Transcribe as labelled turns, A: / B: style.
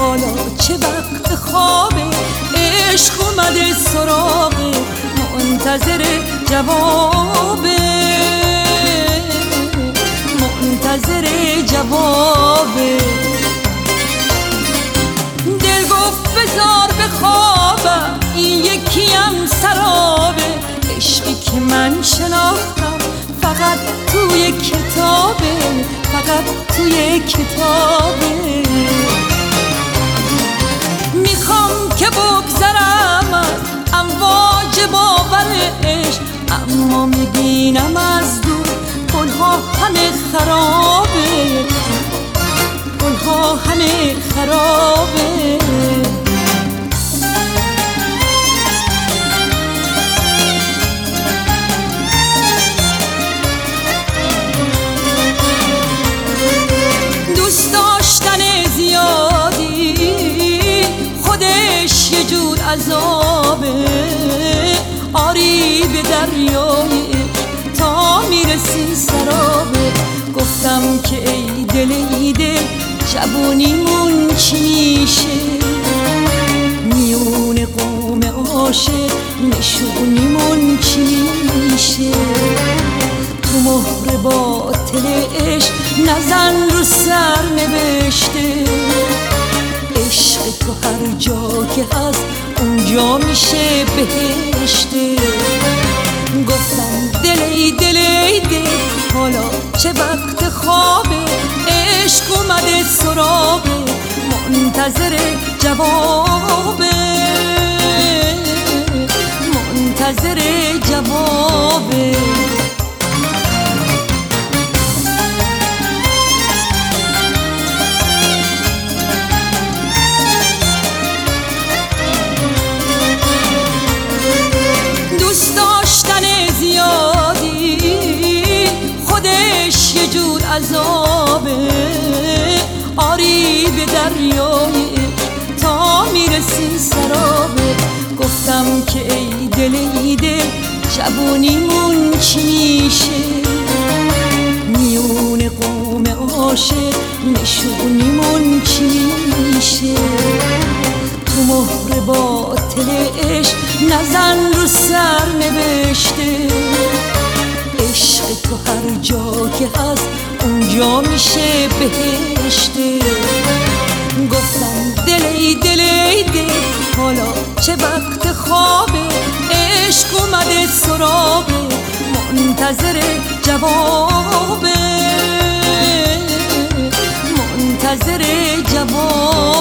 A: حالا چه وقت خوابه، عشق اومده سراغه، منتظر جوابه، منتظر جوابه. دل گفت بذار بخوابم، این یکیم سرابه، عشقی که من شناختم فقط توی کتابه، فقط توی کتابه. میخوام که بگذرم از امواج باورش، اما میبینم از دور گلها همه خرابه، گلها همه خرابه. دوست داشتن زیادی خودش یه جور عذابه، آری به دریای تا میرسی سرابه. گفتم که ای دل ای دل جوونیمون چی میشه، میون قوم عاشق نشونیمون چی میشه. تو مهر باطل عشق نزن رو سر نوشته، عشق تو هر جا که هست اونجا میشه بهشته. گفتم دل ای دل ای دل حالا چه وقت خوابه، عشق اومده سراغه، منتظر جوابه، منتظر جوابه. دوست داشتن زیادی خودش یه جور عذابه، آری به دریای تا میرسی سرابه. گفتم که ای دل ای دل جوونیمون چی میشه، میون قوم عاشق نشونیمون چی میشه. تو مهر باطل عشق نزن رو سر نوشته، عشق تو هر جا که هست اونجا میشه بهشته. گفتم دل ای دل ای دل حالا چه وقت خوابه، عشق اومده سراغه، منتظر جوابه، منتظر جوابه.